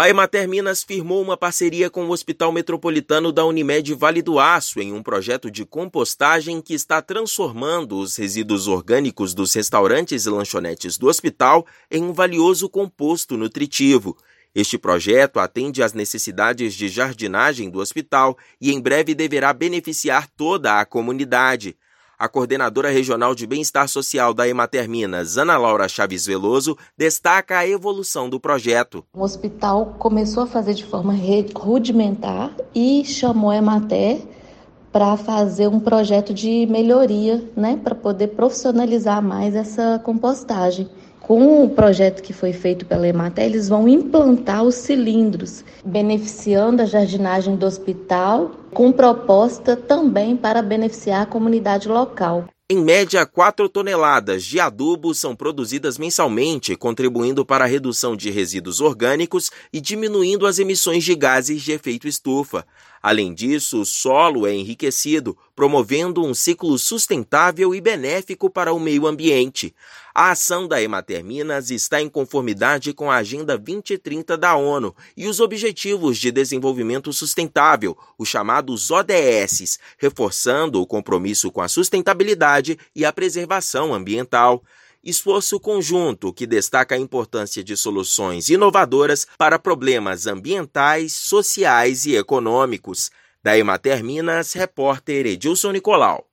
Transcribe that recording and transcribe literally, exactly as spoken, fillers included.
A Emater Minas firmou uma parceria com o Hospital Metropolitano da Unimed Vale do Aço em um projeto de compostagem que está transformando os resíduos orgânicos dos restaurantes e lanchonetes do hospital em um valioso composto nutritivo. Este projeto atende às necessidades de jardinagem do hospital e em breve deverá beneficiar toda a comunidade. A coordenadora regional de bem-estar social da Emater Minas, Ana Laura Chaves Veloso, destaca a evolução do projeto. O hospital começou a fazer de forma rudimentar e chamou a Emater para fazer um projeto de melhoria, né, para poder profissionalizar mais essa compostagem. Com o projeto que foi feito pela Emater, eles vão implantar os cilindros, beneficiando a jardinagem do hospital, com proposta também para beneficiar a comunidade local. Em média, quatro toneladas de adubo são produzidas mensalmente, contribuindo para a redução de resíduos orgânicos e diminuindo as emissões de gases de efeito estufa. Além disso, o solo é enriquecido, promovendo um ciclo sustentável e benéfico para o meio ambiente. A ação da Emater Minas está em conformidade com a Agenda vinte trinta da ONU e os Objetivos de Desenvolvimento Sustentável, os chamados O D S, reforçando o compromisso com a sustentabilidade e a preservação ambiental. Esforço conjunto que destaca a importância de soluções inovadoras para problemas ambientais, sociais e econômicos. Da Emater Minas, repórter Edilson Nicolau.